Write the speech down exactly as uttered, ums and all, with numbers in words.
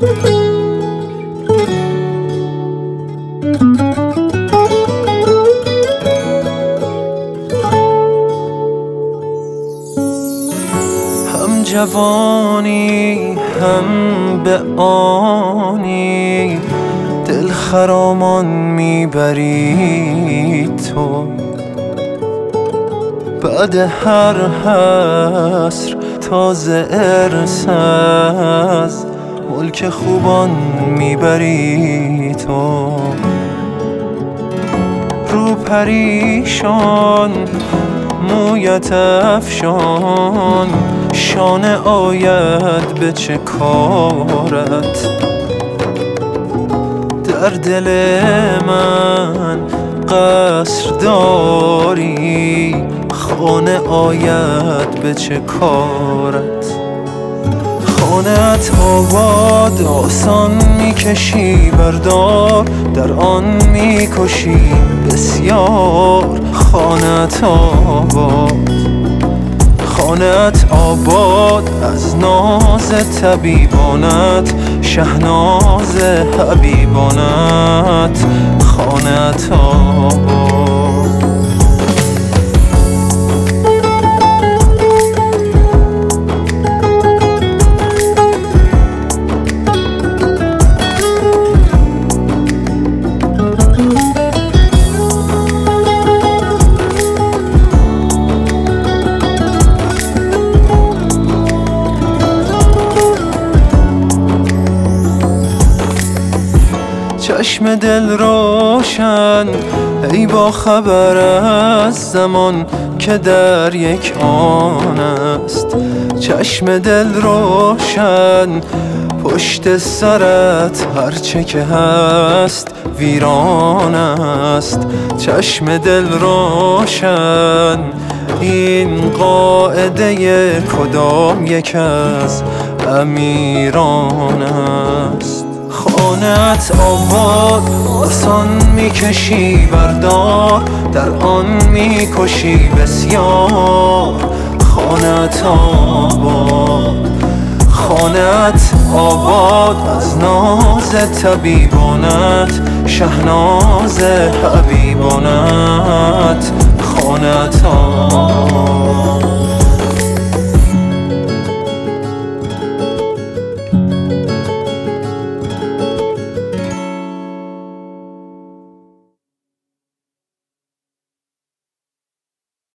هم جوانی هم به آنی دل خرامان میبری تو، بعد هر حسر تازه ارس از ملک خوبان میبری تو. رو پریشان مویت افشان شانه آید به چه کارت، در دل من قصر داری خانه آید به چه کارت. خانه‌ات آباد آسان میکشی بردار، در آن میکشی بسیار. خانه‌ات آباد خانه‌ات آباد از ناز طبیبانت، شهناز حبیبانت. خانه‌ات آباد چشم دل روشن ای با خبر از زمان که در یک آن است. چشم دل روشن پشت سرت هرچه که هست ویران است. چشم دل روشن این قاعده کدام یک از امیران است. خانه‌ات آباد آسان میکشی بردار، در آن میکشی بسیار. خانه‌ات آباد خانه‌ات آباد از ناز طبیبانت، شهناز حبیبانت. خانه‌ات آباد